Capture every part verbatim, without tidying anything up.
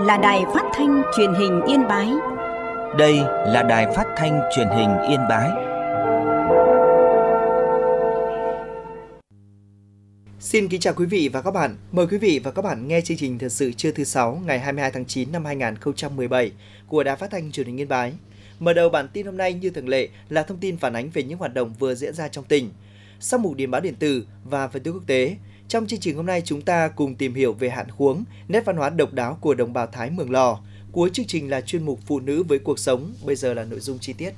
là Đài Phát thanh Truyền hình Yên Bái. Đây là Đài Phát thanh Truyền hình Yên Bái. Xin kính chào quý vị và các bạn. Mời quý vị và các bạn nghe chương trình thời sự trưa thứ sáu ngày hai mươi hai tháng chín năm hai nghìn không trăm mười bảy của Đài Phát thanh Truyền hình Yên Bái. Mở đầu bản tin hôm nay như thường lệ là thông tin phản ánh về những hoạt động vừa diễn ra trong tỉnh. Sau mục điểm báo điện tử và phần tin quốc tế, trong chương trình hôm nay chúng ta cùng tìm hiểu về hạn khuống, nét văn hóa độc đáo của đồng bào Thái Mường Lò. Cuối chương trình là chuyên mục Phụ nữ với cuộc sống. Bây giờ là nội dung chi tiết.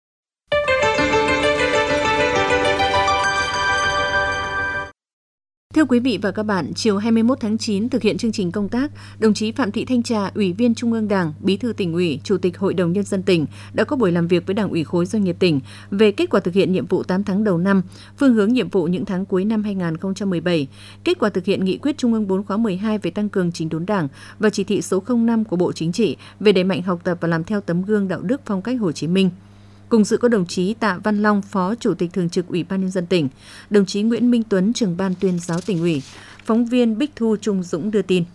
Thưa quý vị và các bạn, chiều hai mươi mốt tháng chín thực hiện chương trình công tác, đồng chí Phạm Thị Thanh Trà, Ủy viên Trung ương Đảng, Bí thư Tỉnh ủy, Chủ tịch Hội đồng Nhân dân tỉnh đã có buổi làm việc với Đảng ủy khối doanh nghiệp tỉnh về kết quả thực hiện nhiệm vụ tám tháng đầu năm, phương hướng nhiệm vụ những tháng cuối năm hai nghìn không trăm mười bảy, kết quả thực hiện nghị quyết Trung ương bốn khóa mười hai về tăng cường chỉnh đốn Đảng và chỉ thị số không năm của Bộ Chính trị về đẩy mạnh học tập và làm theo tấm gương đạo đức phong cách Hồ Chí Minh. Cùng dự có đồng chí Tạ Văn Long, Phó Chủ tịch Thường trực Ủy ban Nhân dân tỉnh, đồng chí Nguyễn Minh Tuấn, Trưởng ban Tuyên giáo Tỉnh ủy, phóng viên Bích Thu Trung Dũng đưa tin.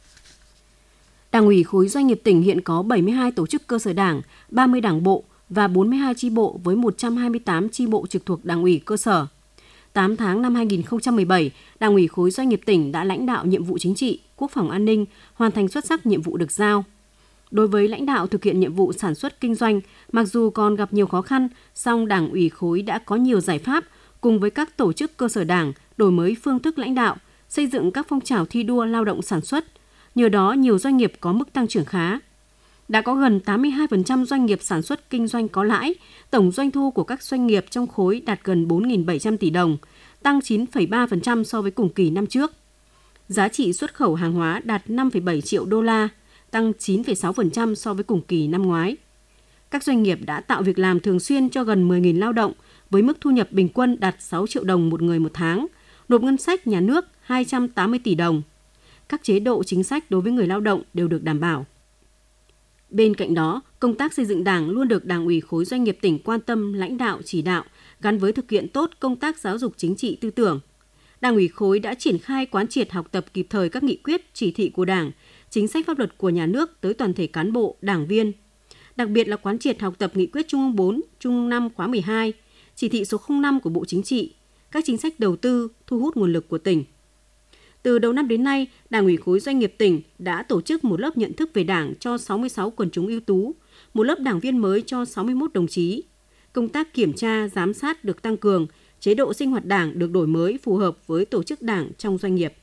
Đảng ủy khối doanh nghiệp tỉnh hiện có bảy mươi hai tổ chức cơ sở đảng, ba mươi đảng bộ và bốn mươi hai chi bộ với một trăm hai mươi tám chi bộ trực thuộc Đảng ủy cơ sở. tám tháng năm hai nghìn không trăm mười bảy, Đảng ủy khối doanh nghiệp tỉnh đã lãnh đạo nhiệm vụ chính trị, quốc phòng an ninh, hoàn thành xuất sắc nhiệm vụ được giao. Đối với lãnh đạo thực hiện nhiệm vụ sản xuất kinh doanh, mặc dù còn gặp nhiều khó khăn, song Đảng ủy khối đã có nhiều giải pháp cùng với các tổ chức cơ sở đảng đổi mới phương thức lãnh đạo, xây dựng các phong trào thi đua lao động sản xuất. Nhờ đó, nhiều doanh nghiệp có mức tăng trưởng khá. Đã có gần tám mươi hai phần trăm doanh nghiệp sản xuất kinh doanh có lãi, tổng doanh thu của các doanh nghiệp trong khối đạt gần bốn nghìn bảy trăm tỷ đồng, tăng chín phẩy ba phần trăm so với cùng kỳ năm trước. Giá trị xuất khẩu hàng hóa đạt năm phẩy bảy triệu đô la, tăng chín phẩy sáu phần trăm so với cùng kỳ năm ngoái. Các doanh nghiệp đã tạo việc làm thường xuyên cho gần mười nghìn lao động với mức thu nhập bình quân đạt sáu triệu đồng một người một tháng, nộp ngân sách nhà nước hai trăm tám mươi tỷ đồng. Các chế độ chính sách đối với người lao động đều được đảm bảo. Bên cạnh đó, công tác xây dựng Đảng luôn được Đảng ủy khối doanh nghiệp tỉnh quan tâm lãnh đạo chỉ đạo, gắn với thực hiện tốt công tác giáo dục chính trị tư tưởng. Đảng ủy khối đã triển khai quán triệt học tập kịp thời các nghị quyết, chỉ thị của Đảng, chính sách pháp luật của nhà nước tới toàn thể cán bộ, đảng viên. Đặc biệt là quán triệt học tập nghị quyết Trung ương bốn, Trung ương năm khóa mười hai, chỉ thị số không năm của Bộ Chính trị, các chính sách đầu tư, thu hút nguồn lực của tỉnh. Từ đầu năm đến nay, Đảng ủy khối doanh nghiệp tỉnh đã tổ chức một lớp nhận thức về Đảng cho sáu mươi sáu quần chúng ưu tú, một lớp đảng viên mới cho sáu mươi mốt đồng chí. Công tác kiểm tra, giám sát được tăng cường, chế độ sinh hoạt Đảng được đổi mới phù hợp với tổ chức Đảng trong doanh nghiệp.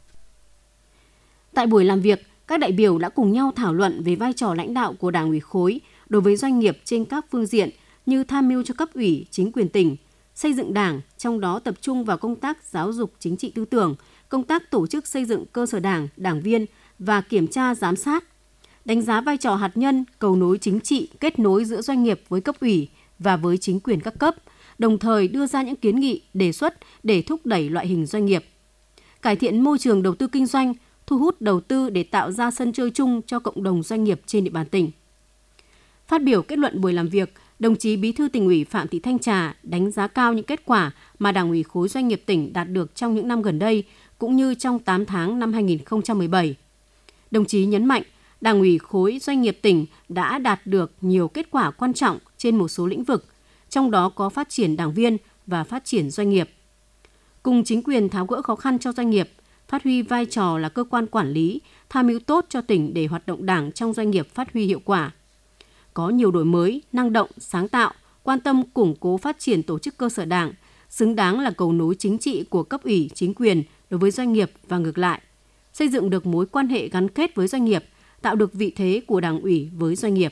Tại buổi làm việc, các đại biểu đã cùng nhau thảo luận về vai trò lãnh đạo của Đảng ủy khối đối với doanh nghiệp trên các phương diện như tham mưu cho cấp ủy, chính quyền tỉnh, xây dựng Đảng, trong đó tập trung vào công tác giáo dục chính trị tư tưởng, công tác tổ chức xây dựng cơ sở Đảng, đảng viên và kiểm tra giám sát, đánh giá vai trò hạt nhân, cầu nối chính trị, kết nối giữa doanh nghiệp với cấp ủy và với chính quyền các cấp, đồng thời đưa ra những kiến nghị, đề xuất để thúc đẩy loại hình doanh nghiệp, cải thiện môi trường đầu tư kinh doanh, thu hút đầu tư để tạo ra sân chơi chung cho cộng đồng doanh nghiệp trên địa bàn tỉnh. Phát biểu kết luận buổi làm việc, đồng chí Bí thư Tỉnh ủy Phạm Thị Thanh Trà đánh giá cao những kết quả mà Đảng ủy khối doanh nghiệp tỉnh đạt được trong những năm gần đây, cũng như trong tám tháng năm hai nghìn không trăm mười bảy. Đồng chí nhấn mạnh, Đảng ủy khối doanh nghiệp tỉnh đã đạt được nhiều kết quả quan trọng trên một số lĩnh vực, trong đó có phát triển đảng viên và phát triển doanh nghiệp. Cùng chính quyền tháo gỡ khó khăn cho doanh nghiệp, phát huy vai trò là cơ quan quản lý, tham mưu tốt cho tỉnh để hoạt động Đảng trong doanh nghiệp phát huy hiệu quả. Có nhiều đổi mới, năng động, sáng tạo, quan tâm củng cố phát triển tổ chức cơ sở Đảng, xứng đáng là cầu nối chính trị của cấp ủy, chính quyền đối với doanh nghiệp và ngược lại, xây dựng được mối quan hệ gắn kết với doanh nghiệp, tạo được vị thế của Đảng ủy với doanh nghiệp.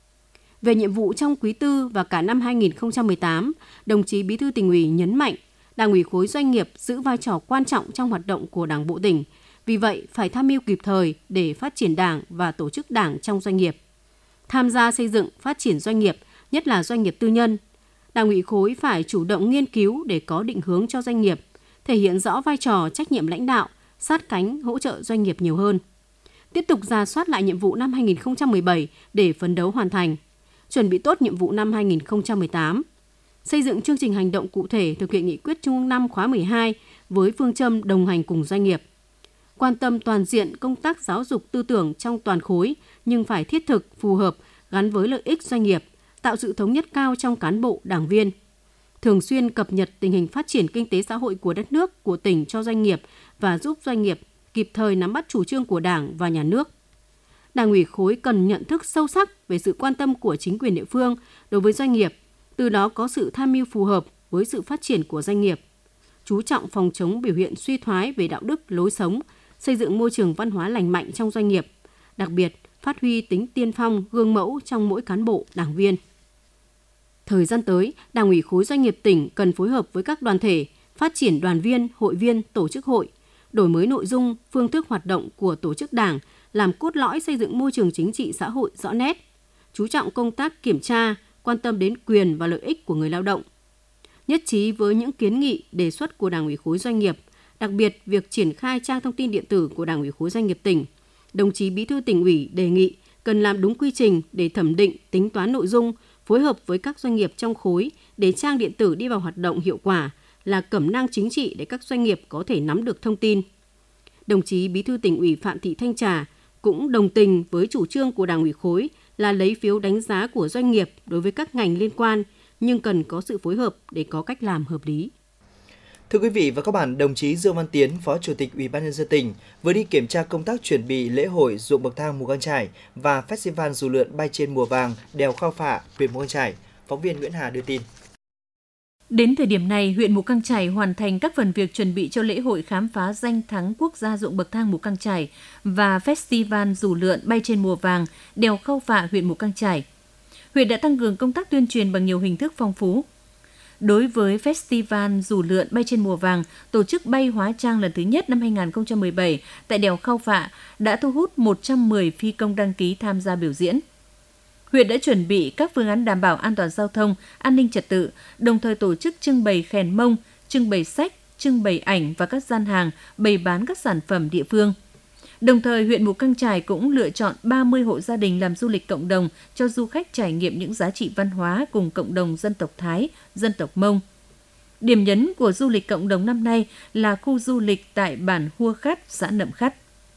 Về nhiệm vụ trong quý tư và cả năm hai nghìn không trăm mười tám, đồng chí Bí thư Tỉnh ủy nhấn mạnh, Đảng ủy khối doanh nghiệp giữ vai trò quan trọng trong hoạt động của Đảng bộ tỉnh, vì vậy phải tham mưu kịp thời để phát triển Đảng và tổ chức Đảng trong doanh nghiệp. Tham gia xây dựng, phát triển doanh nghiệp, nhất là doanh nghiệp tư nhân. Đảng ủy khối phải chủ động nghiên cứu để có định hướng cho doanh nghiệp, thể hiện rõ vai trò trách nhiệm lãnh đạo, sát cánh hỗ trợ doanh nghiệp nhiều hơn. Tiếp tục rà soát lại nhiệm vụ năm hai nghìn không trăm mười bảy để phấn đấu hoàn thành, chuẩn bị tốt nhiệm vụ năm hai nghìn không trăm mười tám. Xây dựng chương trình hành động cụ thể thực hiện nghị quyết Trung ương năm khóa mười hai với phương châm đồng hành cùng doanh nghiệp. quan tâm toàn diện công tác giáo dục tư tưởng trong toàn khối, nhưng phải thiết thực, phù hợp, gắn với lợi ích doanh nghiệp, tạo sự thống nhất cao trong cán bộ, đảng viên. Thường xuyên cập nhật tình hình phát triển kinh tế xã hội của đất nước, của tỉnh cho doanh nghiệp và giúp doanh nghiệp kịp thời nắm bắt chủ trương của Đảng và Nhà nước. Đảng ủy khối cần nhận thức sâu sắc về sự quan tâm của chính quyền địa phương đối với doanh nghiệp, từ đó có sự tham mưu phù hợp với sự phát triển của doanh nghiệp. Chú trọng phòng chống biểu hiện suy thoái về đạo đức, lối sống, xây dựng môi trường văn hóa lành mạnh trong doanh nghiệp, đặc biệt phát huy tính tiên phong, gương mẫu trong mỗi cán bộ, đảng viên. Thời gian tới, Đảng ủy khối doanh nghiệp tỉnh cần phối hợp với các đoàn thể, phát triển đoàn viên, hội viên, tổ chức hội, đổi mới nội dung, phương thức hoạt động của tổ chức đảng, làm cốt lõi xây dựng môi trường chính trị xã hội rõ nét, chú trọng công tác kiểm tra, quan tâm đến quyền và lợi ích của người lao động. Nhất trí với những kiến nghị, đề xuất của Đảng ủy khối doanh nghiệp, đặc biệt việc triển khai trang thông tin điện tử của Đảng ủy khối doanh nghiệp tỉnh, đồng chí Bí thư Tỉnh ủy đề nghị cần làm đúng quy trình để thẩm định, tính toán nội dung, phối hợp với các doanh nghiệp trong khối để trang điện tử đi vào hoạt động hiệu quả, là cẩm nang chính trị để các doanh nghiệp có thể nắm được thông tin. Đồng chí Bí thư Tỉnh ủy Phạm Thị Thanh Trà cũng đồng tình với chủ trương của Đảng ủy khối là lấy phiếu đánh giá của doanh nghiệp đối với các ngành liên quan, nhưng cần có sự phối hợp để có cách làm hợp lý. Thưa quý vị và các bạn, đồng chí Dương Văn Tiến, Phó Chủ tịch Ủy ban nhân dân tỉnh vừa đi kiểm tra công tác chuẩn bị lễ hội ruộng bậc thang Mù Căng Chải và Festival dù lượn bay trên mùa vàng đèo Khao Phạ, huyện Mù Căng Chải. Phóng viên Nguyễn Hà đưa tin. Đến thời điểm này, huyện Mù Căng Chải hoàn thành các phần việc chuẩn bị cho lễ hội khám phá danh thắng quốc gia ruộng bậc thang Mù Căng Chải và Festival dù lượn bay trên mùa vàng đèo Khao Phạ, huyện Mù Căng Chải. Huyện đã tăng cường công tác tuyên truyền bằng nhiều hình thức phong phú. Đối với Festival dù lượn bay trên mùa vàng, tổ chức bay hóa trang lần thứ nhất năm hai không một bảy tại đèo Khao Phạ đã thu hút một trăm mười phi công đăng ký tham gia biểu diễn. Huyện đã chuẩn bị các phương án đảm bảo an toàn giao thông, an ninh trật tự, đồng thời tổ chức trưng bày khèn mông, trưng bày sách, trưng bày ảnh và các gian hàng bày bán các sản phẩm địa phương. Đồng thời, huyện Mù Căng Chải cũng lựa chọn ba mươi hộ gia đình làm du lịch cộng đồng cho du khách trải nghiệm những giá trị văn hóa cùng cộng đồng dân tộc Thái, dân tộc Mông. Điểm nhấn của du lịch cộng đồng năm nay là khu du lịch tại bản Hua Khắt, xã Nậm Khắt.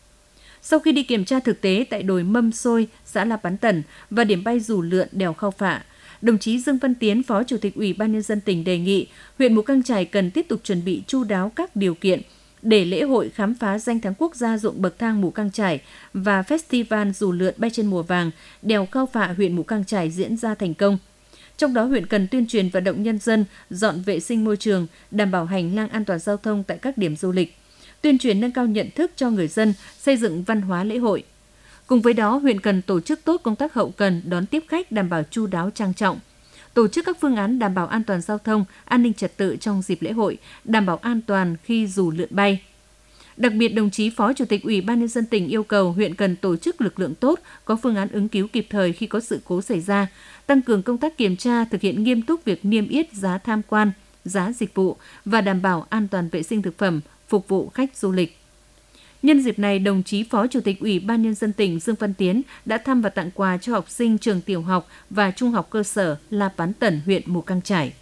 Sau khi đi kiểm tra thực tế tại đồi Mâm Xôi, xã La Pán Tần và điểm bay dù lượn đèo Khao Phạ, đồng chí Dương Văn Tiến, Phó Chủ tịch Ủy ban nhân dân tỉnh đề nghị huyện Mù Căng Chải cần tiếp tục chuẩn bị chu đáo các điều kiện để lễ hội khám phá danh thắng quốc gia ruộng bậc thang Mù Căng Chải và Festival dù lượn bay trên mùa vàng đèo Khao Phạ, huyện Mù Căng Chải diễn ra thành công. Trong đó, huyện cần tuyên truyền vận động nhân dân dọn vệ sinh môi trường, đảm bảo hành lang an toàn giao thông tại các điểm du lịch, tuyên truyền nâng cao nhận thức cho người dân, xây dựng văn hóa lễ hội. Cùng với đó, huyện cần tổ chức tốt công tác hậu cần đón tiếp khách đảm bảo chu đáo trang trọng, tổ chức các phương án đảm bảo an toàn giao thông, an ninh trật tự trong dịp lễ hội, đảm bảo an toàn khi dù lượn bay. Đặc biệt, đồng chí Phó Chủ tịch Ủy ban nhân dân tỉnh yêu cầu huyện cần tổ chức lực lượng tốt, có phương án ứng cứu kịp thời khi có sự cố xảy ra, tăng cường công tác kiểm tra, thực hiện nghiêm túc việc niêm yết giá tham quan, giá dịch vụ và đảm bảo an toàn vệ sinh thực phẩm phục vụ khách du lịch. Nhân dịp này, đồng chí Phó Chủ tịch Ủy ban nhân dân tỉnh Dương Văn Tiến đã thăm và tặng quà cho học sinh trường tiểu học và trung học cơ sở La Pán Tần, huyện Mù Căng Chải.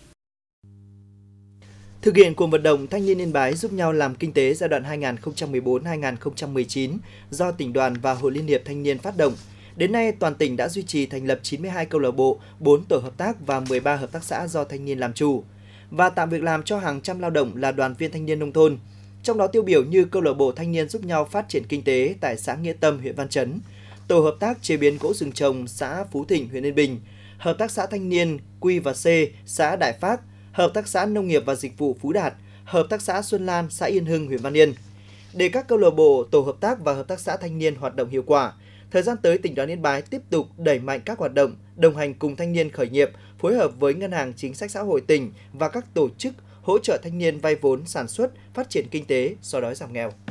Thực hiện cuộc vận động Thanh niên Yên Bái giúp nhau làm kinh tế giai đoạn hai nghìn không trăm mười bốn đến hai nghìn không trăm mười chín do tỉnh đoàn và Hội Liên hiệp Thanh niên phát động, đến nay toàn tỉnh đã duy trì thành lập chín mươi hai câu lạc bộ, bốn tổ hợp tác và mười ba hợp tác xã do thanh niên làm chủ và tạo việc làm cho hàng trăm lao động là đoàn viên thanh niên nông thôn. Trong đó tiêu biểu như câu lạc bộ thanh niên giúp nhau phát triển kinh tế tại xã Nghĩa Tâm, huyện Văn Chấn, tổ hợp tác chế biến gỗ rừng trồng xã Phú Thịnh, huyện Yên Bình, hợp tác xã thanh niên Q và C, xã Đại Phác, hợp tác xã nông nghiệp và dịch vụ Phú Đạt, hợp tác xã Xuân Lan, xã Yên Hưng, huyện Văn Yên. Để các câu lạc bộ, tổ hợp tác và hợp tác xã thanh niên hoạt động hiệu quả, thời gian tới tỉnh đoàn Yên Bái tiếp tục đẩy mạnh các hoạt động, đồng hành cùng thanh niên khởi nghiệp, phối hợp với Ngân hàng Chính sách Xã hội tỉnh và các tổ chức hỗ trợ thanh niên vay vốn sản xuất, phát triển kinh tế, xóa đói giảm nghèo.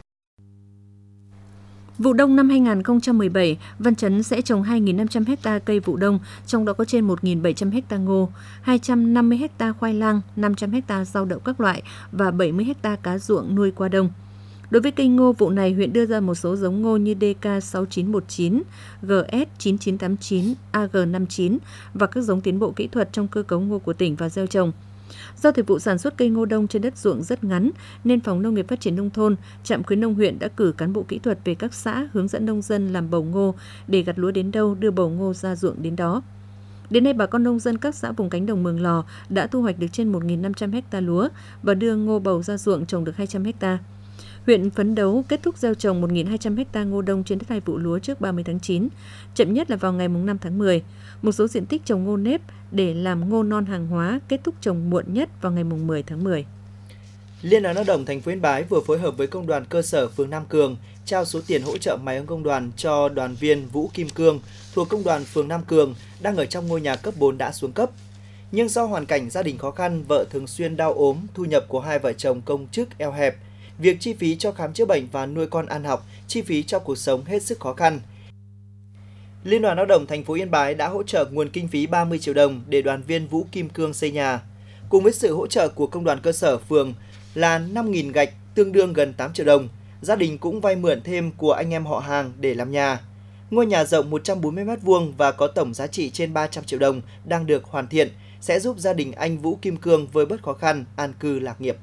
Vụ đông năm hai nghìn không trăm mười bảy, Văn Chấn sẽ trồng hai nghìn năm trăm ha cây vụ đông, trong đó có trên một nghìn bảy trăm ha ngô, hai trăm năm mươi ha khoai lang, năm trăm ha rau đậu các loại và bảy mươi ha cá ruộng nuôi qua đông. Đối với cây ngô, vụ này huyện đưa ra một số giống ngô như đê ca sáu chín một chín, giê ét chín chín tám chín, a giê năm chín và các giống tiến bộ kỹ thuật trong cơ cấu ngô của tỉnh vào gieo trồng. Do thời vụ sản xuất cây ngô đông trên đất ruộng rất ngắn, nên Phòng Nông nghiệp Phát triển Nông thôn, Trạm khuyến nông huyện đã cử cán bộ kỹ thuật về các xã hướng dẫn nông dân làm bầu ngô để gặt lúa đến đâu đưa bầu ngô ra ruộng đến đó. Đến nay, bà con nông dân các xã vùng cánh đồng Mường Lò đã thu hoạch được trên một nghìn năm trăm ha lúa và đưa ngô bầu ra ruộng trồng được hai trăm ha. Huyện phấn đấu kết thúc gieo trồng một nghìn hai trăm ha ngô đông trên đất hai vụ lúa trước ba mươi tháng chín, chậm nhất là vào ngày năm tháng mười. Một số diện tích trồng ngô nếp để làm ngô non hàng hóa kết thúc trồng muộn nhất vào ngày mười tháng mười. Liên đoàn Lao động thành phố Yên Bái vừa phối hợp với Công đoàn cơ sở phường Nam Cường trao số tiền hỗ trợ máy ấm công đoàn cho đoàn viên Vũ Kim Cương thuộc Công đoàn phường Nam Cường đang ở trong ngôi nhà cấp bốn đã xuống cấp. Nhưng do hoàn cảnh gia đình khó khăn, vợ thường xuyên đau ốm, thu nhập của hai vợ chồng công chức eo hẹp, việc chi phí cho khám chữa bệnh và nuôi con ăn học, chi phí cho cuộc sống hết sức khó khăn. Liên đoàn Lao động thành phố Yên Bái đã hỗ trợ nguồn kinh phí ba mươi triệu đồng để đoàn viên Vũ Kim Cương xây nhà. Cùng với sự hỗ trợ của Công đoàn cơ sở phường là năm nghìn gạch tương đương gần tám triệu đồng, gia đình cũng vay mượn thêm của anh em họ hàng để làm nhà. Ngôi nhà rộng một trăm bốn mươi mét vuông và có tổng giá trị trên ba trăm triệu đồng đang được hoàn thiện, sẽ giúp gia đình anh Vũ Kim Cương vơi bớt khó khăn, an cư lạc nghiệp.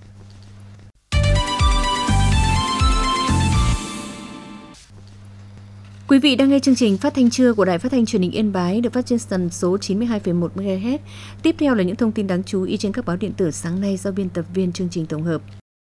Quý vị đang nghe chương trình phát thanh trưa của Đài Phát thanh Truyền hình Yên Bái được phát trên tần số chín mươi hai phẩy một mê ga héc. Tiếp theo là những thông tin đáng chú ý trên các báo điện tử sáng nay do biên tập viên chương trình tổng hợp.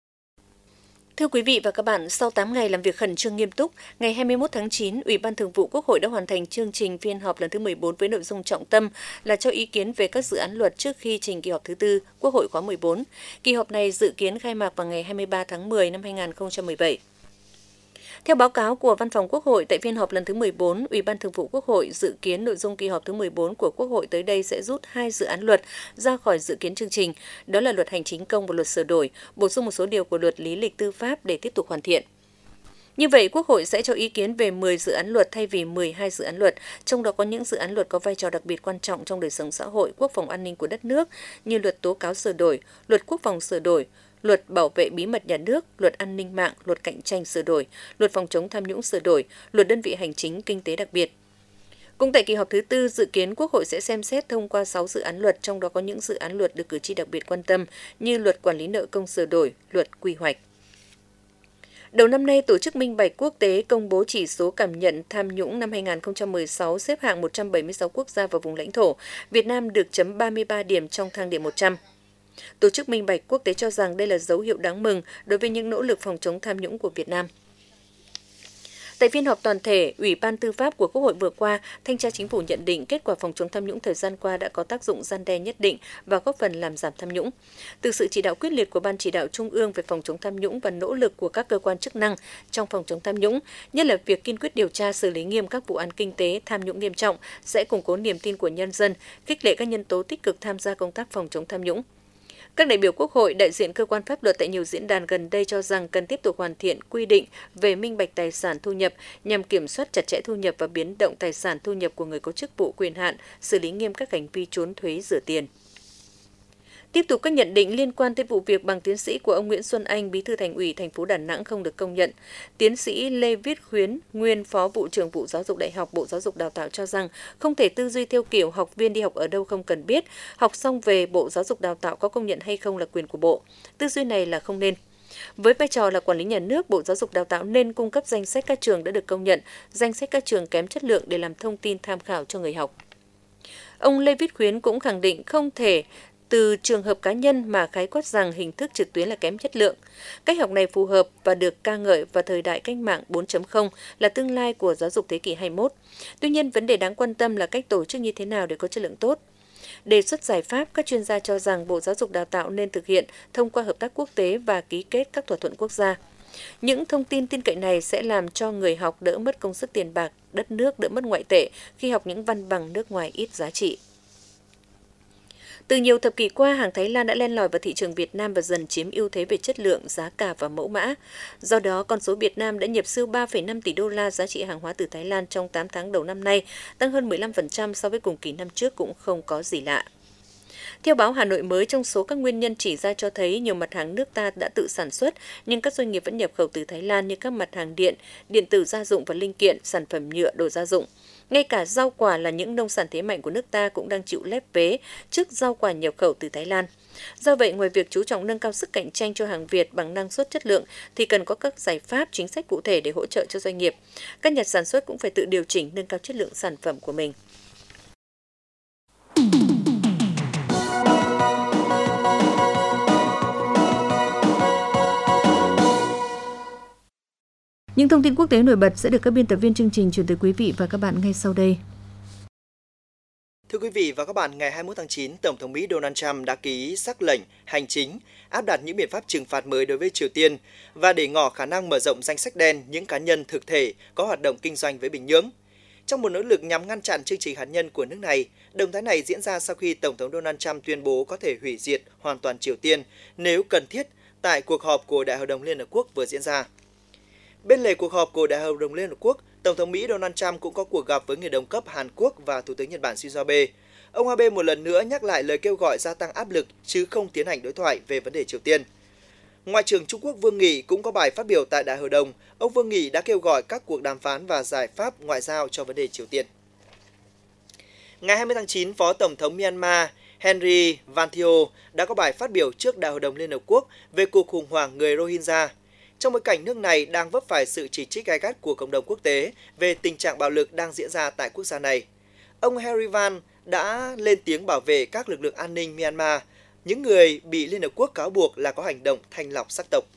Thưa quý vị và các bạn, sau tám ngày làm việc khẩn trương nghiêm túc, ngày hai mươi mốt tháng chín, Ủy ban Thường vụ Quốc hội đã hoàn thành chương trình phiên họp lần thứ mười bốn với nội dung trọng tâm là cho ý kiến về các dự án luật trước khi trình kỳ họp thứ tư Quốc hội khóa mười bốn. Kỳ họp này dự kiến khai mạc vào ngày hai mươi ba tháng mười năm hai nghìn không trăm mười bảy. Theo báo cáo của Văn phòng Quốc hội, tại phiên họp lần thứ mười bốn, Ủy ban Thường vụ Quốc hội dự kiến nội dung kỳ họp thứ mười bốn của Quốc hội tới đây sẽ rút hai dự án luật ra khỏi dự kiến chương trình, đó là Luật Hành chính công và Luật sửa đổi, bổ sung một số điều của Luật Lý lịch tư pháp để tiếp tục hoàn thiện. Như vậy, Quốc hội sẽ cho ý kiến về mười dự án luật thay vì mười hai dự án luật, trong đó có những dự án luật có vai trò đặc biệt quan trọng trong đời sống xã hội, quốc phòng an ninh của đất nước như Luật Tố cáo sửa đổi, Luật Quốc phòng sửa đổi, Luật Bảo vệ bí mật nhà nước, Luật An ninh mạng, Luật Cạnh tranh sửa đổi, Luật Phòng chống tham nhũng sửa đổi, Luật Đơn vị hành chính kinh tế đặc biệt. Cũng tại kỳ họp thứ tư, dự kiến Quốc hội sẽ xem xét thông qua sáu dự án luật, trong đó có những dự án luật được cử tri đặc biệt quan tâm như Luật Quản lý nợ công sửa đổi, Luật Quy hoạch. Đầu năm nay, Tổ chức Minh bạch Quốc tế công bố chỉ số cảm nhận tham nhũng năm hai nghìn không trăm mười sáu xếp hạng một trăm bảy mươi sáu quốc gia và vùng lãnh thổ. Việt Nam được chấm ba mươi ba điểm trong thang điểm một trăm. Tổ chức Minh bạch Quốc tế cho rằng đây là dấu hiệu đáng mừng đối với những nỗ lực phòng chống tham nhũng của Việt Nam. Tại phiên họp toàn thể, Ủy ban Tư pháp của Quốc hội vừa qua, Thanh tra Chính phủ nhận định kết quả phòng chống tham nhũng thời gian qua đã có tác dụng răn đe nhất định và góp phần làm giảm tham nhũng. Từ sự chỉ đạo quyết liệt của Ban Chỉ đạo Trung ương về phòng chống tham nhũng và nỗ lực của các cơ quan chức năng trong phòng chống tham nhũng, nhất là việc kiên quyết điều tra xử lý nghiêm các vụ án kinh tế tham nhũng nghiêm trọng, sẽ củng cố niềm tin của nhân dân, khích lệ các nhân tố tích cực tham gia công tác phòng chống tham nhũng. Các đại biểu Quốc hội, đại diện cơ quan pháp luật tại nhiều diễn đàn gần đây cho rằng cần tiếp tục hoàn thiện quy định về minh bạch tài sản thu nhập nhằm kiểm soát chặt chẽ thu nhập và biến động tài sản thu nhập của người có chức vụ quyền hạn, xử lý nghiêm các hành vi trốn thuế rửa tiền. Tiếp tục các nhận định liên quan tới vụ việc bằng tiến sĩ của ông Nguyễn Xuân Anh, Bí thư Thành ủy thành phố Đà Nẵng không được công nhận. Tiến sĩ Lê Viết Khuyến, nguyên Phó Vụ trưởng Vụ Giáo dục Đại học, Bộ Giáo dục Đào tạo cho rằng không thể tư duy theo kiểu học viên đi học ở đâu không cần biết, học xong về Bộ Giáo dục Đào tạo có công nhận hay không là quyền của Bộ. Tư duy này là không nên. Với vai trò là quản lý nhà nước, Bộ Giáo dục Đào tạo nên cung cấp danh sách các trường đã được công nhận, danh sách các trường kém chất lượng để làm thông tin tham khảo cho người học. Ông Lê Viết Khuyến cũng khẳng định không thể từ trường hợp cá nhân mà khái quát rằng hình thức trực tuyến là kém chất lượng. Cách học này phù hợp và được ca ngợi vào thời đại cách mạng bốn chấm không là tương lai của giáo dục thế kỷ hai mươi mốt. Tuy nhiên, vấn đề đáng quan tâm là cách tổ chức như thế nào để có chất lượng tốt. Đề xuất giải pháp, các chuyên gia cho rằng Bộ Giáo dục Đào tạo nên thực hiện thông qua hợp tác quốc tế và ký kết các thỏa thuận quốc gia. Những thông tin tin cậy này sẽ làm cho người học đỡ mất công sức tiền bạc, đất nước đỡ mất ngoại tệ khi học những văn bằng nước ngoài ít giá trị. Từ nhiều thập kỷ qua, hàng Thái Lan đã len lỏi vào thị trường Việt Nam và dần chiếm ưu thế về chất lượng, giá cả và mẫu mã. Do đó, con số Việt Nam đã nhập siêu ba phẩy năm tỷ đô la giá trị hàng hóa từ Thái Lan trong tám tháng đầu năm nay, tăng hơn mười lăm phần trăm so với cùng kỳ năm trước cũng không có gì lạ. Theo báo Hà Nội mới, trong số các nguyên nhân chỉ ra cho thấy nhiều mặt hàng nước ta đã tự sản xuất, nhưng các doanh nghiệp vẫn nhập khẩu từ Thái Lan như các mặt hàng điện, điện tử gia dụng và linh kiện, sản phẩm nhựa, đồ gia dụng. Ngay cả rau quả là những nông sản thế mạnh của nước ta cũng đang chịu lép vế trước rau quả nhập khẩu từ Thái Lan. Do vậy, ngoài việc chú trọng nâng cao sức cạnh tranh cho hàng Việt bằng năng suất chất lượng, thì cần có các giải pháp chính sách cụ thể để hỗ trợ cho doanh nghiệp. Các nhà sản xuất cũng phải tự điều chỉnh nâng cao chất lượng sản phẩm của mình. Những thông tin quốc tế nổi bật sẽ được các biên tập viên chương trình chuyển tới quý vị và các bạn ngay sau đây. Thưa quý vị và các bạn, ngày hai mươi mốt tháng chín, Tổng thống Mỹ Donald Trump đã ký sắc lệnh hành chính áp đặt những biện pháp trừng phạt mới đối với Triều Tiên và để ngỏ khả năng mở rộng danh sách đen những cá nhân thực thể có hoạt động kinh doanh với Bình Nhưỡng. Trong một nỗ lực nhằm ngăn chặn chương trình hạt nhân của nước này, động thái này diễn ra sau khi Tổng thống Donald Trump tuyên bố có thể hủy diệt hoàn toàn Triều Tiên nếu cần thiết tại cuộc họp của Đại hội đồng Liên Hợp Quốc vừa diễn ra. Bên lề cuộc họp của Đại hội đồng Liên Hợp Quốc, Tổng thống Mỹ Donald Trump cũng có cuộc gặp với người đồng cấp Hàn Quốc và Thủ tướng Nhật Bản Shinzo Abe. Ông Abe một lần nữa nhắc lại lời kêu gọi gia tăng áp lực chứ không tiến hành đối thoại về vấn đề Triều Tiên. Ngoại trưởng Trung Quốc Vương Nghị cũng có bài phát biểu tại Đại hội đồng. Ông Vương Nghị đã kêu gọi các cuộc đàm phán và giải pháp ngoại giao cho vấn đề Triều Tiên. Ngày hai mươi tháng chín, Phó Tổng thống Myanmar Henry Van Thieu đã có bài phát biểu trước Đại hội đồng Liên Hợp Quốc về cuộc khủng hoảng người Rohingya. Trong bối cảnh nước này đang vấp phải sự chỉ trích gay gắt của cộng đồng quốc tế về tình trạng bạo lực đang diễn ra tại quốc gia này, ông Henry Van đã lên tiếng bảo vệ các lực lượng an ninh Myanmar, những người bị Liên Hợp Quốc cáo buộc là có hành động thanh lọc sắc tộc.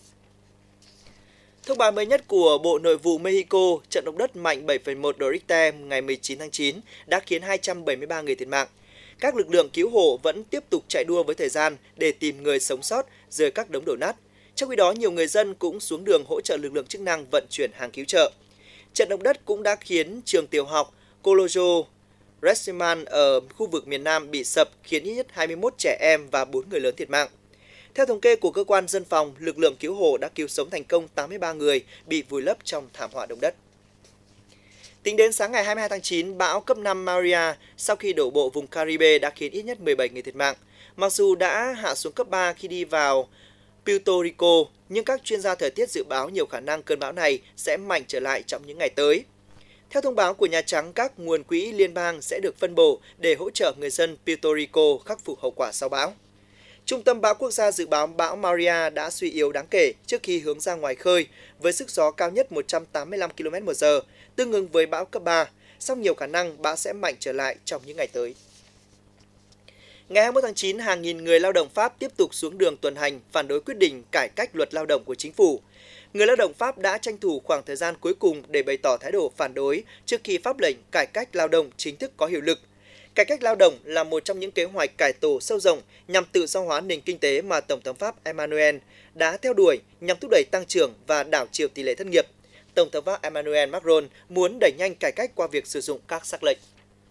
Thông báo mới nhất của Bộ Nội vụ Mexico, trận động đất mạnh bảy phẩy một độ Richter ngày mười chín tháng chín đã khiến hai trăm bảy mươi ba người thiệt mạng. Các lực lượng cứu hộ vẫn tiếp tục chạy đua với thời gian để tìm người sống sót dưới các đống đổ nát. Trong khi đó, nhiều người dân cũng xuống đường hỗ trợ lực lượng chức năng vận chuyển hàng cứu trợ. Trận động đất cũng đã khiến trường tiểu học Colojo Resiman ở khu vực miền Nam bị sập, khiến ít nhất hai mươi mốt trẻ em và bốn người lớn thiệt mạng. Theo thống kê của cơ quan dân phòng, lực lượng cứu hộ đã cứu sống thành công tám mươi ba người bị vùi lấp trong thảm họa động đất. Tính đến sáng ngày hai mươi hai tháng chín, bão cấp năm Maria sau khi đổ bộ vùng Caribe đã khiến ít nhất mười bảy người thiệt mạng. Mặc dù đã hạ xuống cấp ba khi đi vào Puerto Rico, nhưng các chuyên gia thời tiết dự báo nhiều khả năng cơn bão này sẽ mạnh trở lại trong những ngày tới. Theo thông báo của Nhà Trắng, các nguồn quỹ liên bang sẽ được phân bổ để hỗ trợ người dân Puerto Rico khắc phục hậu quả sau bão. Trung tâm Bão Quốc gia dự báo bão Maria đã suy yếu đáng kể trước khi hướng ra ngoài khơi với sức gió cao nhất một trăm tám mươi lăm ki lô mét một giờ, tương ứng với bão cấp ba, song nhiều khả năng bão sẽ mạnh trở lại trong những ngày tới. Ngày hai mươi mốt tháng chín, hàng nghìn người lao động Pháp tiếp tục xuống đường tuần hành phản đối quyết định cải cách luật lao động của chính phủ. Người lao động Pháp đã tranh thủ khoảng thời gian cuối cùng để bày tỏ thái độ phản đối trước khi pháp lệnh cải cách lao động chính thức có hiệu lực. Cải cách lao động là một trong những kế hoạch cải tổ sâu rộng nhằm tự do hóa nền kinh tế mà Tổng thống Pháp Emmanuel đã theo đuổi nhằm thúc đẩy tăng trưởng và đảo chiều tỷ lệ thất nghiệp. Tổng thống Pháp Emmanuel Macron muốn đẩy nhanh cải cách qua việc sử dụng các sắc lệnh.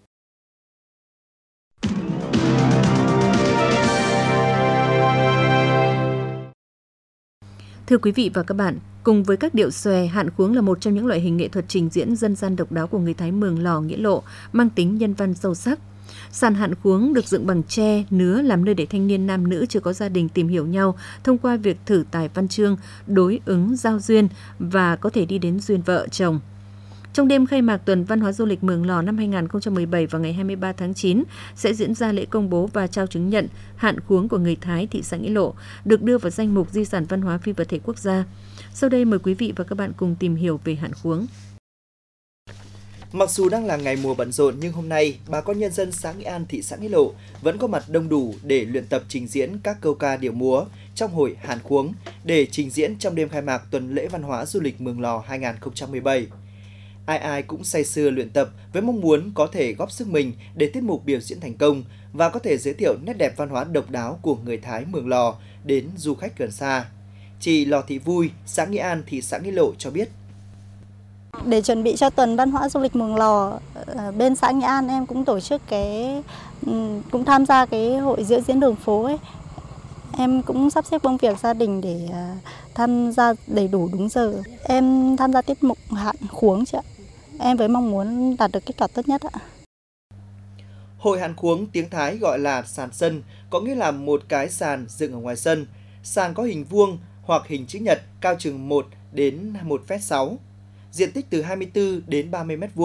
Thưa quý vị và các bạn, cùng với các điệu xòe, hạn khuống là một trong những loại hình nghệ thuật trình diễn dân gian độc đáo của người Thái Mường Lò, Nghĩa Lộ, mang tính nhân văn sâu sắc. Sàn hạn khuống được dựng bằng tre, nứa làm nơi để thanh niên nam nữ chưa có gia đình tìm hiểu nhau thông qua việc thử tài văn chương, đối ứng giao duyên và có thể đi đến duyên vợ chồng. Trong đêm khai mạc Tuần Văn hóa Du lịch Mường Lò năm hai không một bảy vào ngày hai mươi ba tháng chín sẽ diễn ra lễ công bố và trao chứng nhận hạn khuống của người Thái thị xã Nghĩa Lộ, được đưa vào danh mục di sản văn hóa phi vật thể quốc gia. Sau đây mời quý vị và các bạn cùng tìm hiểu về hạn khuống. Mặc dù đang là ngày mùa bận rộn nhưng hôm nay, bà con nhân dân xã Nghĩa An, thị xã Nghĩa Lộ vẫn có mặt đông đủ để luyện tập trình diễn các câu ca điệu múa trong hội hạn khuống để trình diễn trong đêm khai mạc Tuần lễ Văn hóa Du lịch Mường Lò hai không một bảy. Ai ai cũng say sưa luyện tập với mong muốn có thể góp sức mình để tiết mục biểu diễn thành công và có thể giới thiệu nét đẹp văn hóa độc đáo của người Thái Mường Lò đến du khách gần xa. Chị Lò Thị Vui, xã Nghĩa An, thị xã Nghĩa Lộ cho biết. Để chuẩn bị cho Tuần Văn hóa Du lịch Mường Lò, bên xã Nghĩa An em cũng tổ chức cái cũng tham gia cái hội diễu diễn đường phố ấy. Em cũng sắp xếp công việc gia đình để tham gia đầy đủ đúng giờ. Em tham gia tiết mục hạn khuống chị ạ. Em với mong muốn đạt được kết quả tốt nhất ạ. Hội hạn khuống tiếng Thái gọi là sàn sân, có nghĩa là một cái sàn dựng ở ngoài sân. Sàn có hình vuông hoặc hình chữ nhật, cao chừng một đến một phẩy sáu. Diện tích từ hai mươi tư đến ba mươi mét vuông,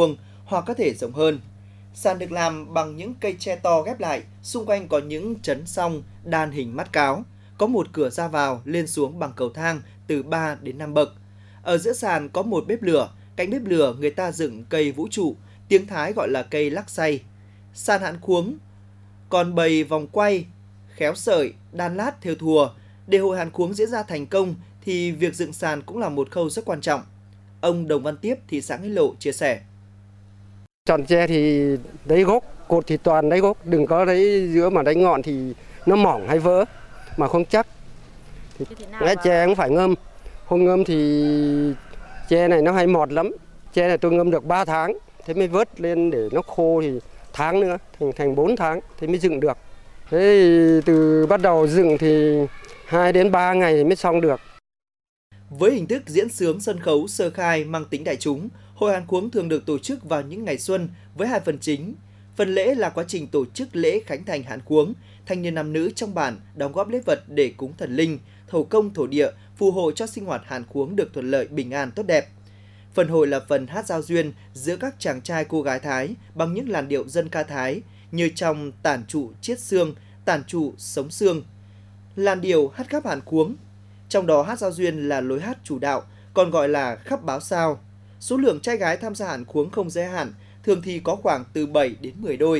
hoặc có thể rộng hơn. Sàn được làm bằng những cây tre to ghép lại, xung quanh có những chấn song đan hình mắt cáo, có một cửa ra vào lên xuống bằng cầu thang từ ba đến năm bậc. Ở giữa sàn có một bếp lửa, cạnh bếp lửa người ta dựng cây vũ trụ, tiếng Thái gọi là cây lắc xay. Sàn hạn khuống còn bày vòng quay, khéo sợi, đan lát thêu thùa. Để hội hạn khuống diễn ra thành công thì việc dựng sàn cũng là một khâu rất quan trọng. Ông Đồng Văn Tiếp, thị xã Nghĩa Lộ chia sẻ. Chọn tre thì đấy gốc, cột thì toàn đấy gốc, đừng có đấy giữa mà đánh ngọn thì nó mỏng hay vỡ mà không chắc. Thì cái tre cũng phải ngâm, không ngâm thì tre này nó hay mọt lắm. Tre này tôi ngâm được ba tháng, thế mới vớt lên để nó khô thì tháng nữa, thành thành bốn tháng, thế mới dựng được. Thế từ bắt đầu dựng thì hai đến ba ngày thì mới xong được. Với hình thức diễn xướng sân khấu sơ khai mang tính đại chúng, hội hạn khuống thường được tổ chức vào những ngày xuân với hai phần chính. Phần lễ là quá trình tổ chức lễ khánh thành hạn khuống, thanh niên nam nữ trong bản đóng góp lễ vật để cúng thần linh, thổ công thổ địa, phù hộ cho sinh hoạt hạn khuống được thuận lợi, bình an, tốt đẹp. Phần hội là phần hát giao duyên giữa các chàng trai cô gái Thái bằng những làn điệu dân ca Thái như trong tản trụ chiết xương, tản trụ sống xương. Làn điệu hát khắp hạn khuống. Trong đó hát giao duyên là lối hát chủ đạo, còn gọi là khắp báo sao. Số lượng trai gái tham gia hạn khuống không giới hạn, thường thì có khoảng từ bảy đến mười đôi.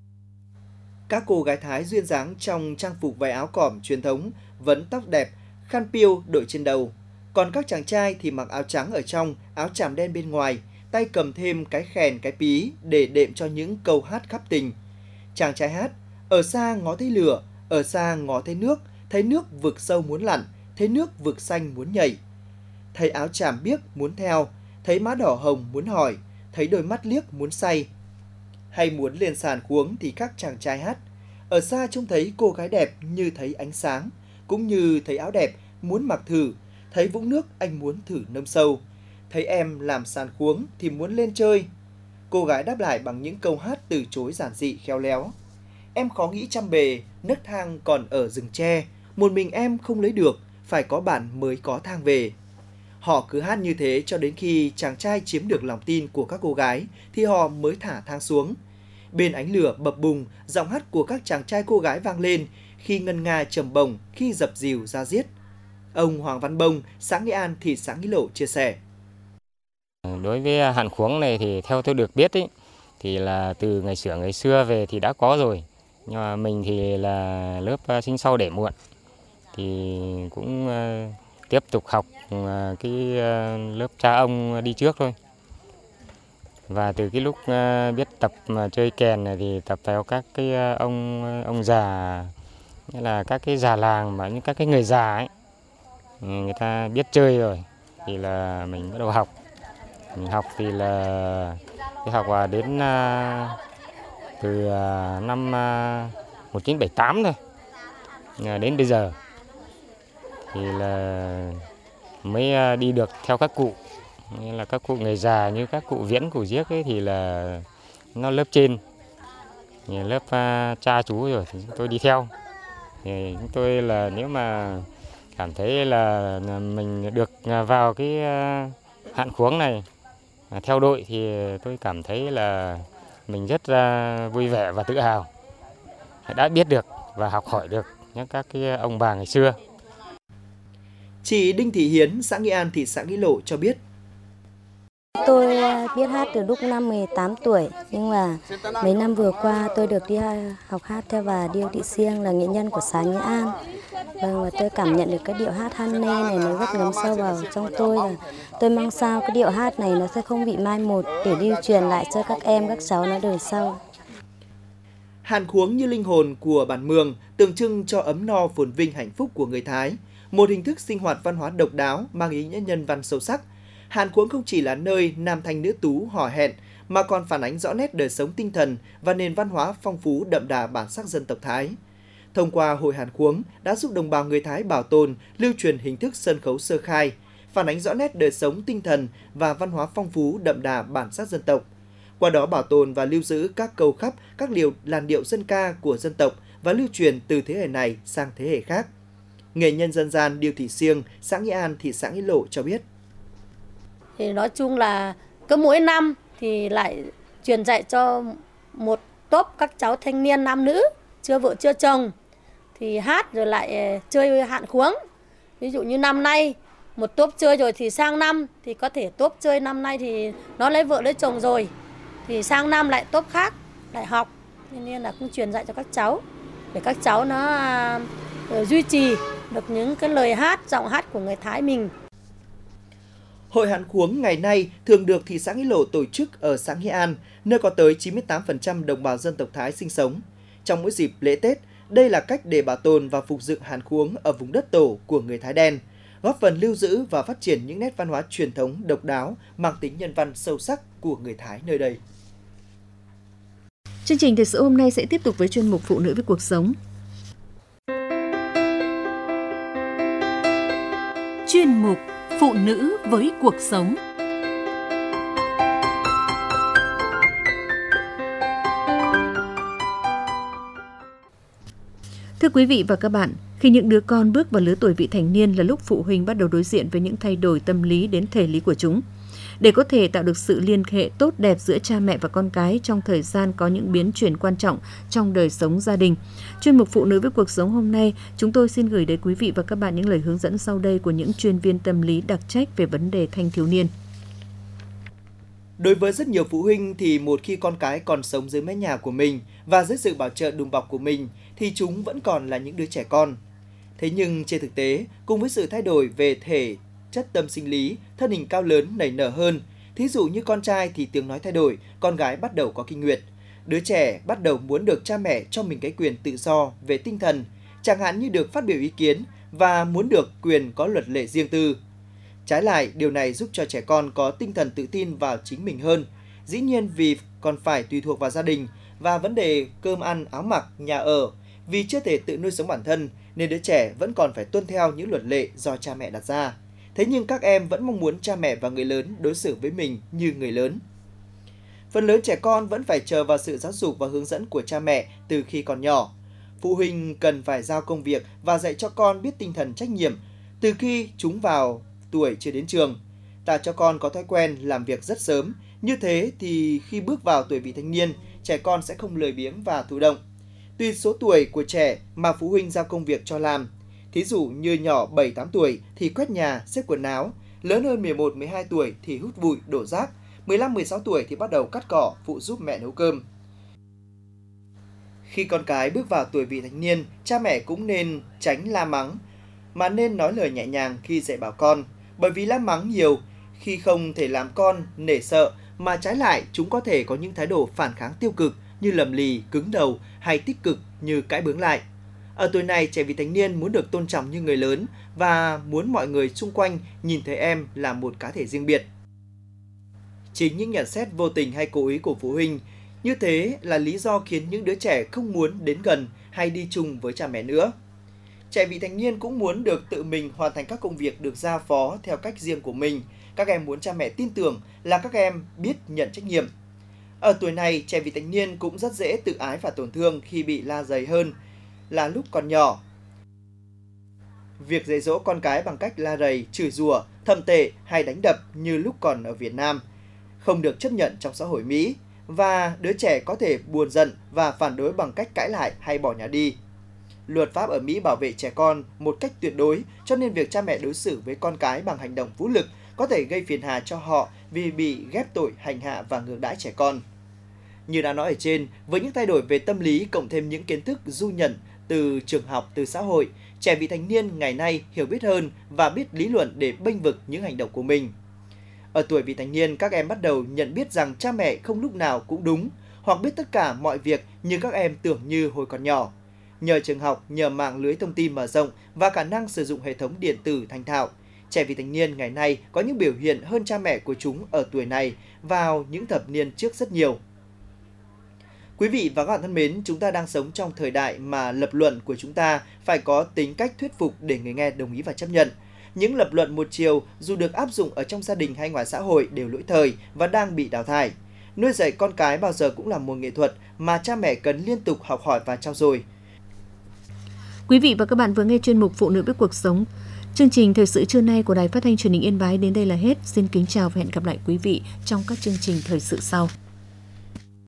Các cô gái Thái duyên dáng trong trang phục váy áo cỏm truyền thống, vấn tóc đẹp, khăn piêu đội trên đầu. Còn các chàng trai thì mặc áo trắng ở trong, áo tràm đen bên ngoài, tay cầm thêm cái khèn, cái pí để đệm cho những câu hát khắp tình. Chàng trai hát: ở xa ngó thấy lửa, ở xa ngó thấy nước, thấy nước vực sâu muốn lặn, thấy nước vực xanh muốn nhảy. Thấy áo tràm biếc muốn theo, thấy má đỏ hồng muốn hỏi, thấy đôi mắt liếc muốn say. Hay muốn lên sàn khuống thì các chàng trai hát: ở xa trông thấy cô gái đẹp như thấy ánh sáng, cũng như thấy áo đẹp muốn mặc thử, thấy vũng nước anh muốn thử nâm sâu, thấy em làm sàn khuống thì muốn lên chơi. Cô gái đáp lại bằng những câu hát từ chối giản dị khéo léo. Em khó nghĩ trăm bề, nấc thang còn ở rừng tre, một mình em không lấy được, phải có bạn mới có thang về. Họ cứ hát như thế cho đến khi chàng trai chiếm được lòng tin của các cô gái thì họ mới thả thang xuống. Bên ánh lửa bập bùng, giọng hát của các chàng trai cô gái vang lên, khi ngân nga trầm bồng, khi dập dìu ra diết. Ông Hoàng Văn Bông, xã Nghĩa An, thị xã Nghĩa Lộ chia sẻ. Đối với hạn khuống này thì theo tôi được biết ý, thì là từ ngày xưa ngày xưa về thì đã có rồi. Nhưng mà mình thì là lớp sinh sau đẻ muộn, thì cũng uh, tiếp tục học uh, cái uh, lớp cha ông đi trước thôi. Và từ cái lúc uh, biết tập uh, chơi kèn này thì tập theo các cái uh, ông ông già, nghĩa là các cái già làng mà những các cái người già ấy, người ta biết chơi rồi thì là mình bắt đầu học. Mình học thì là cái học và đến uh, từ uh, năm uh, một nghìn chín trăm bảy mươi tám thôi, uh, đến bây giờ thì là mới uh, đi được theo các cụ, nghĩa là các cụ người già như các cụ Viễn, cụ Giếc ấy thì là nó lớp trên, lớp uh, cha chú rồi thì chúng tôi đi theo. Thì chúng tôi là nếu mà cảm thấy là mình được vào cái uh, hạn khuống này uh, theo đội thì tôi cảm thấy là mình rất uh, vui vẻ và tự hào đã biết được và học hỏi được những các cái ông bà ngày xưa. Chị Đinh Thị Hiến, xã Nghĩa An, thị xã Nghĩa Lộ cho biết. Tôi biết hát từ lúc năm mười tám tuổi, nhưng mà mấy năm vừa qua tôi được đi học hát theo bà Điêu Thị Siêng là nghệ nhân của xã Nghĩa An. Vâng, và tôi cảm nhận được cái điệu hát Han Nê này nó rất ngấm sâu vào trong tôi. Là tôi mong sao cái điệu hát này nó sẽ không bị mai một để lưu truyền lại cho các em, các cháu nó đời sau. Hạn khuống như linh hồn của bản Mường, tượng trưng cho ấm no phồn vinh hạnh phúc của người Thái. Một hình thức sinh hoạt văn hóa độc đáo mang ý nghĩa nhân văn sâu sắc. Hạn khuống không chỉ là nơi nam thanh nữ tú hò hẹn mà còn phản ánh rõ nét đời sống tinh thần và nền văn hóa phong phú đậm đà bản sắc dân tộc Thái. Thông qua hội hạn khuống đã giúp đồng bào người Thái bảo tồn, lưu truyền hình thức sân khấu sơ khai, phản ánh rõ nét đời sống tinh thần và văn hóa phong phú đậm đà bản sắc dân tộc. Qua đó bảo tồn và lưu giữ các câu khắp, các liều làn điệu dân ca của dân tộc và lưu truyền từ thế hệ này sang thế hệ khác. Nghệ nhân dân gian Điêu Thị Siêng, xã Nghĩa An, thị xã Nghĩa Lộ cho biết. Thì nói chung là cứ mỗi năm thì lại truyền dạy cho một tốp các cháu thanh niên nam nữ chưa vợ chưa chồng thì hát rồi lại chơi hạn khuống. Ví dụ như năm nay một tốp chơi rồi thì sang năm thì có thể tốp chơi năm nay thì nó lấy vợ lấy chồng rồi thì sang năm lại tốp khác lại học, nên là cũng truyền dạy cho các cháu để các cháu nó uh, duy trì được những cái lời hát, giọng hát của người Thái mình. Hội hạn khuống ngày nay thường được thị xã Nghĩa Lộ tổ chức ở xã Nghĩa An, nơi có tới chín mươi tám phần trăm đồng bào dân tộc Thái sinh sống. Trong mỗi dịp lễ Tết, đây là cách để bảo tồn và phục dựng hạn khuống ở vùng đất tổ của người Thái đen, góp phần lưu giữ và phát triển những nét văn hóa truyền thống độc đáo mang tính nhân văn sâu sắc của người Thái nơi đây. Chương trình thời sự hôm nay sẽ tiếp tục với chuyên mục Phụ nữ với cuộc sống. Chuyên mục Phụ nữ với cuộc sống. Thưa quý vị và các bạn, khi những đứa con bước vào lứa tuổi vị thành niên là lúc phụ huynh bắt đầu đối diện với những thay đổi tâm lý đến thể lý của chúng. Để có thể tạo được sự liên hệ tốt đẹp giữa cha mẹ và con cái trong thời gian có những biến chuyển quan trọng trong đời sống gia đình, chuyên mục Phụ nữ với cuộc sống hôm nay, chúng tôi xin gửi đến quý vị và các bạn những lời hướng dẫn sau đây của những chuyên viên tâm lý đặc trách về vấn đề thanh thiếu niên. Đối với rất nhiều phụ huynh thì một khi con cái còn sống dưới mái nhà của mình và dưới sự bảo trợ đùm bọc của mình thì chúng vẫn còn là những đứa trẻ con. Thế nhưng trên thực tế, cùng với sự thay đổi về thể chất tâm sinh lý, thân hình cao lớn nảy nở hơn, thí dụ như con trai thì tiếng nói thay đổi, con gái bắt đầu có kinh nguyệt. Đứa trẻ bắt đầu muốn được cha mẹ cho mình cái quyền tự do về tinh thần, chẳng hạn như được phát biểu ý kiến và muốn được quyền có luật lệ riêng tư. Trái lại, điều này giúp cho trẻ con có tinh thần tự tin vào chính mình hơn. Dĩ nhiên vì còn phải tùy thuộc vào gia đình và vấn đề cơm ăn, áo mặc, nhà ở. Vì chưa thể tự nuôi sống bản thân nên đứa trẻ vẫn còn phải tuân theo những luật lệ do cha mẹ đặt ra. Thế nhưng các em vẫn mong muốn cha mẹ và người lớn đối xử với mình như người lớn. Phần lớn trẻ con vẫn phải chờ vào sự giáo dục và hướng dẫn của cha mẹ từ khi còn nhỏ. Phụ huynh cần phải giao công việc và dạy cho con biết tinh thần trách nhiệm từ khi chúng vào tuổi chưa đến trường. Tạo cho con có thói quen làm việc rất sớm. Như thế thì khi bước vào tuổi vị thành niên, trẻ con sẽ không lười biếng và thụ động. Tùy số tuổi của trẻ mà phụ huynh giao công việc cho làm. Thí dụ như nhỏ bảy tám tuổi thì quét nhà, xếp quần áo, lớn hơn mười một mười hai tuổi thì hút bụi, đổ rác, mười lăm mười sáu tuổi thì bắt đầu cắt cỏ, phụ giúp mẹ nấu cơm. Khi con cái bước vào tuổi vị thành niên, cha mẹ cũng nên tránh la mắng, mà nên nói lời nhẹ nhàng khi dạy bảo con, bởi vì la mắng nhiều khi không thể làm con nể sợ, mà trái lại chúng có thể có những thái độ phản kháng tiêu cực như lầm lì, cứng đầu hay tích cực như cãi bướng lại. Ở tuổi này, trẻ vị thành niên muốn được tôn trọng như người lớn và muốn mọi người xung quanh nhìn thấy em là một cá thể riêng biệt. Chính những nhận xét vô tình hay cố ý của phụ huynh như thế là lý do khiến những đứa trẻ không muốn đến gần hay đi chung với cha mẹ nữa. Trẻ vị thành niên cũng muốn được tự mình hoàn thành các công việc được giao phó theo cách riêng của mình. Các em muốn cha mẹ tin tưởng là các em biết nhận trách nhiệm. Ở tuổi này, trẻ vị thành niên cũng rất dễ tự ái và tổn thương khi bị la dày hơn là lúc còn nhỏ. Việc dạy dỗ con cái bằng cách la rầy, chửi rủa, thậm tệ hay đánh đập như lúc còn ở Việt Nam không được chấp nhận trong xã hội Mỹ, và đứa trẻ có thể buồn giận và phản đối bằng cách cãi lại hay bỏ nhà đi. Luật pháp ở Mỹ bảo vệ trẻ con một cách tuyệt đối, cho nên việc cha mẹ đối xử với con cái bằng hành động vũ lực có thể gây phiền hà cho họ vì bị ghép tội hành hạ và ngược đãi trẻ con. Như đã nói ở trên, với những thay đổi về tâm lý cộng thêm những kiến thức du nhận từ trường học, từ xã hội, trẻ vị thành niên ngày nay hiểu biết hơn và biết lý luận để bênh vực những hành động của mình. Ở tuổi vị thành niên, các em bắt đầu nhận biết rằng cha mẹ không lúc nào cũng đúng, hoặc biết tất cả mọi việc như các em tưởng như hồi còn nhỏ. Nhờ trường học, nhờ mạng lưới thông tin mở rộng và khả năng sử dụng hệ thống điện tử thành thạo, trẻ vị thành niên ngày nay có những biểu hiện hơn cha mẹ của chúng ở tuổi này vào những thập niên trước rất nhiều. Quý vị và các bạn thân mến, chúng ta đang sống trong thời đại mà lập luận của chúng ta phải có tính cách thuyết phục để người nghe đồng ý và chấp nhận. Những lập luận một chiều dù được áp dụng ở trong gia đình hay ngoài xã hội đều lỗi thời và đang bị đào thải. Nuôi dạy con cái bao giờ cũng là một nghệ thuật mà cha mẹ cần liên tục học hỏi và trau dồi. Quý vị và các bạn vừa nghe chuyên mục Phụ nữ với cuộc sống. Chương trình thời sự trưa nay của Đài Phát thanh Truyền hình Yên Bái đến đây là hết. Xin kính chào và hẹn gặp lại quý vị trong các chương trình thời sự sau.